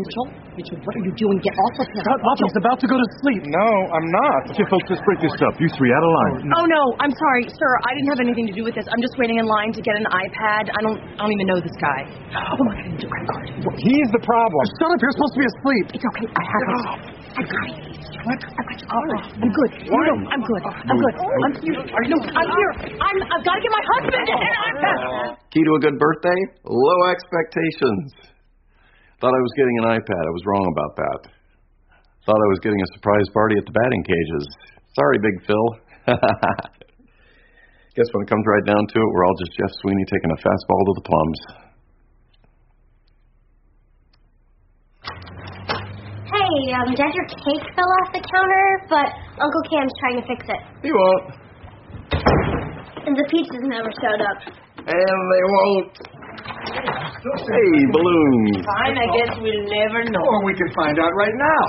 Mitchell, what are you doing? Get off of him. Shut up, he's about to go to sleep. No, I'm not. Okay, folks, let's break this up. You three, out of line. Oh, no, I'm sorry, sir. I didn't have anything to do with this. I'm just waiting in line to get an iPad. I don't even know this guy. Oh, my God, I need your credit card. He's the problem. Shut up, you're supposed to be asleep. It's okay. I have it. I got it. What? I got you. All right. I'm good. No, I'm good. I'm good. I'm here. No, I'm here. I've got to get my husband an iPad. Key to a good birthday? Low expectations. Thought I was getting an iPad. I was wrong about that. Thought I was getting a surprise party at the batting cages. Sorry, Big Phil. Guess when it comes right down to it, we're all just Jeff Sweeney taking a fastball to the plums. Hey, Dad, your cake fell off the counter, but Uncle Cam's trying to fix it. He won't. And the pizzas never showed up. And they won't. Hey, balloons. Fine, I guess we'll never know. Or we can find out right now.